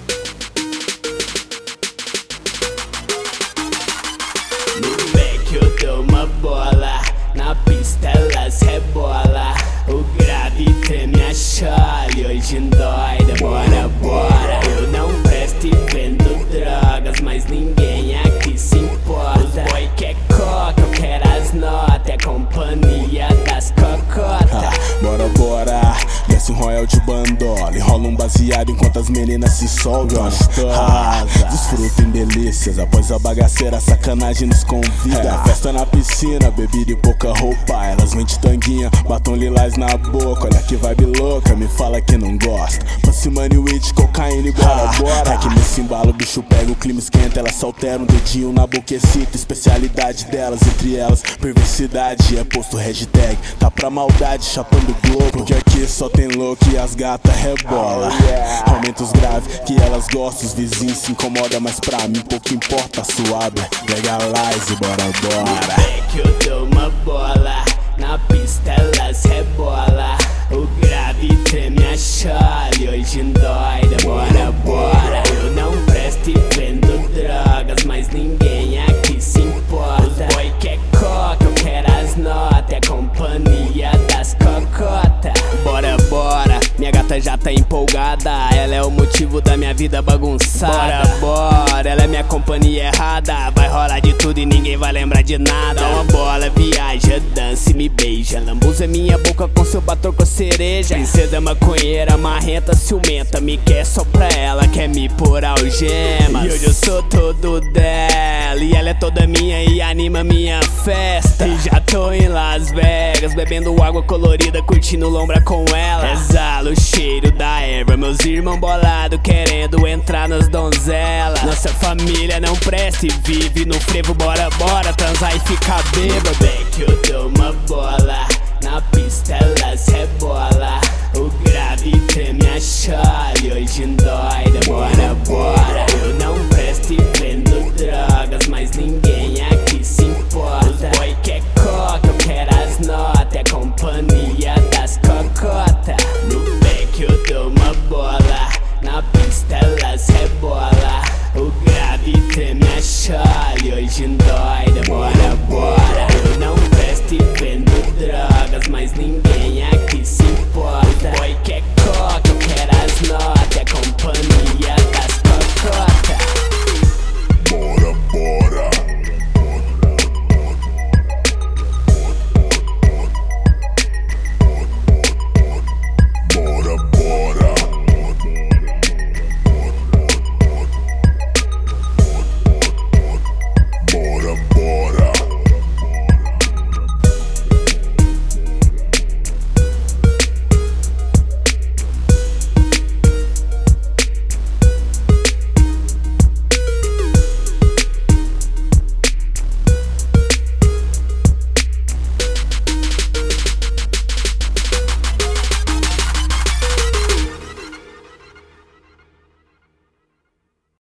No back eu dou uma bola, na pista elas rebola. O grave treme a chole, hoje endoida, bora, bora. Eu não presto e vendo drogas, mas ninguém aqui se importa. Os boy quer coca, eu quero as notas, é companhia das cocotas. Bora, bora, desce um royal de bandola, enrola um baseado enquanto as meninas se soltam. Desfrutem delícias, após a bagaceira a sacanagem nos convida. Festa na piscina, bebida e pouca roupa. Elas vêm de tanguinha, batom lilás na boca. Olha que vibe louca, me fala que não gosta. Pussy, money, weed, cocaína e bora, bora. É que nesse embalo o bicho pega, o clima esquenta. Elas solteram um dedinho na boca, excita. Especialidade delas, entre elas, perversidade. É posto hashtag, tá pra maldade, chapando globo. Porque aqui só tem louco e as gatas rebola. Aumenta os graves que elas gostam, os vizinhos se incomodam, mas pra mim pouco importa, suave. Legalize, bora, bora. No back eu dou uma bola, na pista elas rebola. O grave treme a chole, hoje endoida, bora, bora. Eu não presto e vendo drogas, mas ninguém aqui se importa. Os boy quer coca, eu quero as notas, é companhia das cocotas. Bora, bora, minha gata já tá empolgada. Ela é o motivo da minha vida bagunçada. Bora, bora, ela é minha companhia errada. Vai rolar de tudo e ninguém vai lembrar de nada. Dá uma bola, viaja, dança e me beija. Lambuza minha boca com seu batom com cereja. Princesa maconheira, marrenta, ciumenta. Me quer só pra ela, quer me pôr algemas. E hoje eu sou todo dela, e ela é toda minha e anima minha festa. E já tô em Las Vegas, bebendo água colorida, curtindo lombra com ela. Exalo o cheiro da erva, meus irmãos bolados querendo entrar nas donzelas. Nossa família não presta e vive no frevo, bora, bora, transar e ficar bêbado. Back eu dou uma bola, na pista elas rebola. O grave treme a chole, hoje endoida, bora, bora. Eu não presto e vendo drogas, mas ninguém aqui se importa. Os boy quer coca, eu quero as notas, é companhia das cocotas. No back eu dou uma bola, na pista elas rebola. O grave treme a chole, hoje endoida.